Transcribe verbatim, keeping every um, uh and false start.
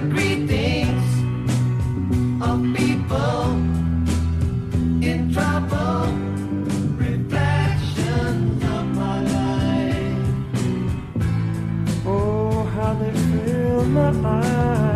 greetings of people in trouble, reflections of my life. Oh, how they fill my eyes.